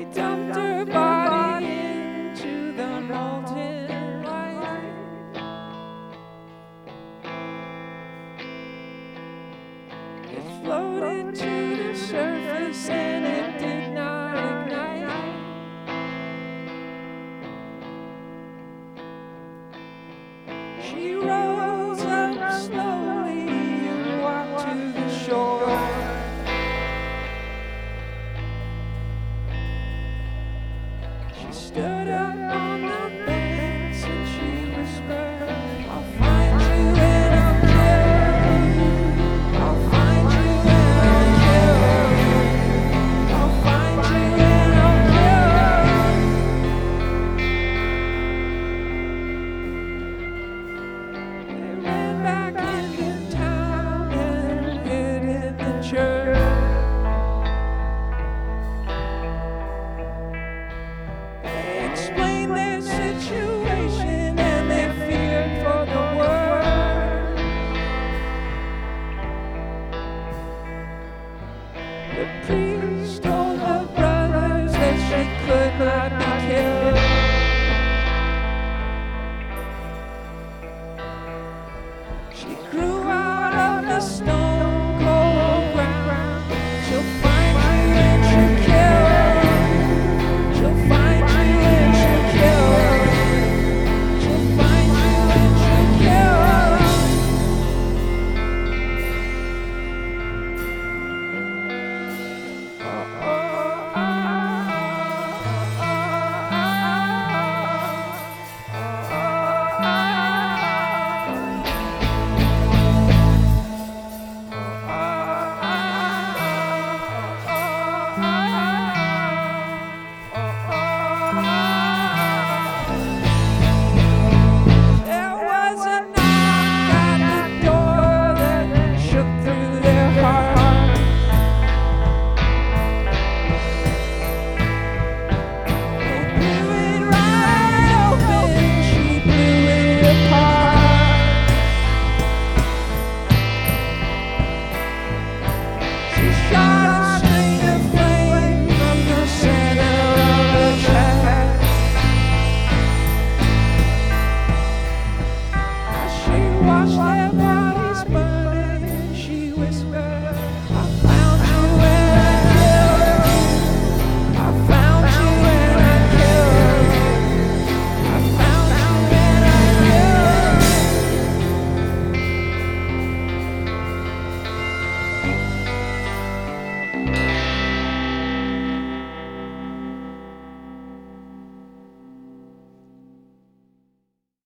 dumped her body into the molten light. It floated to the surface and it did not ignite. She rose up slowly and walked to the shore. She stood up on the banks and she whispered, I'll find you and I'll kill you. I'll find you and I'll kill you. I'll find you and I'll kill you. They ran back into town and hid in the church. Explained their situation and they feared for the world. The